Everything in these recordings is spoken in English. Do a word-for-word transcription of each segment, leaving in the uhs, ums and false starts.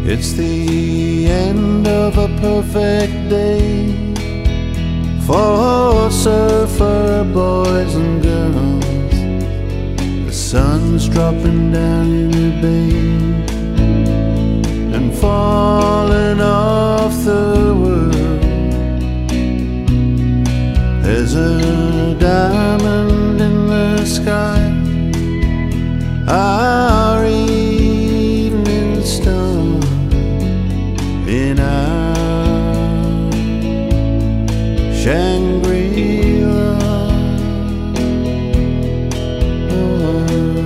It's the end of a perfect day for surfer boys and girls. The sun's dropping down in the bay and falling off the world. There's a diamond in the sky, our evening star, in our Shangri-La. Oh.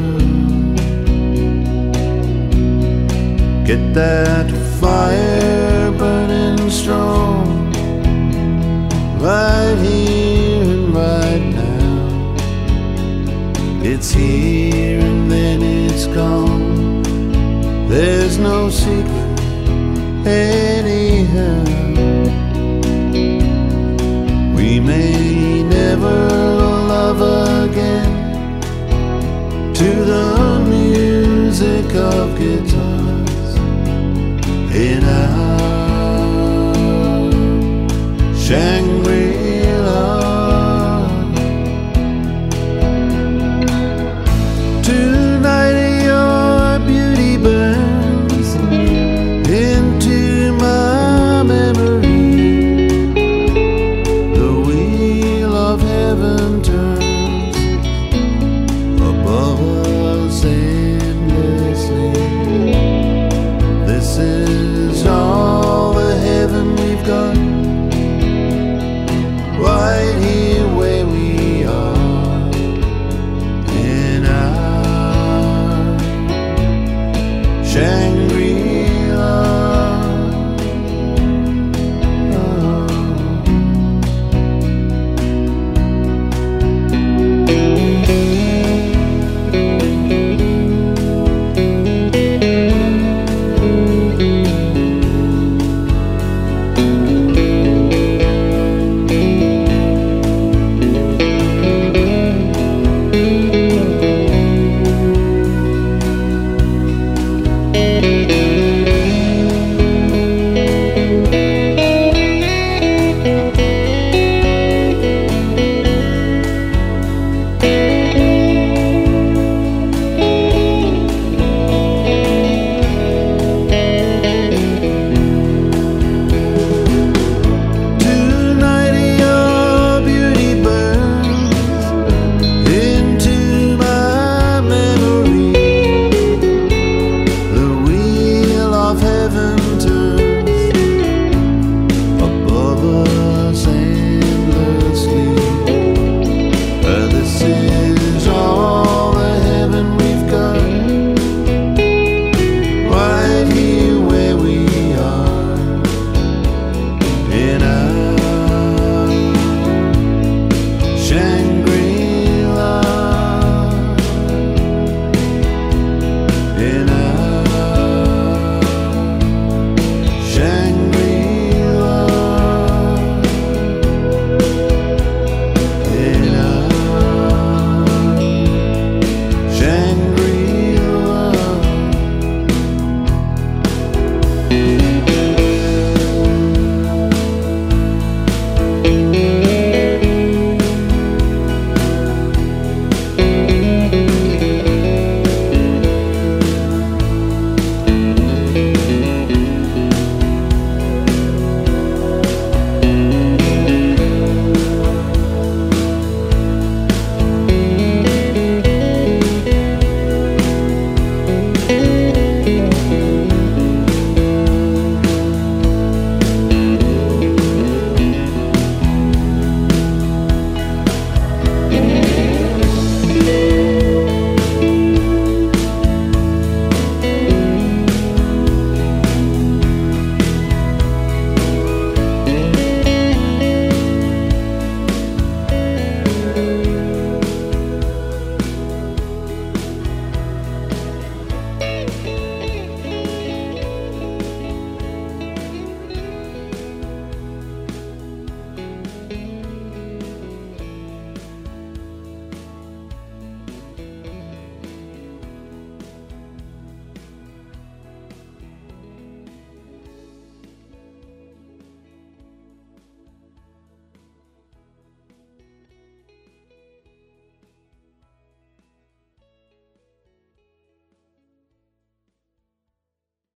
Get that fire burning strong, right here and right now. It's here and then it's gone. There's no secret anyhow. We may never love again to the music of guitars in our Shangri-La.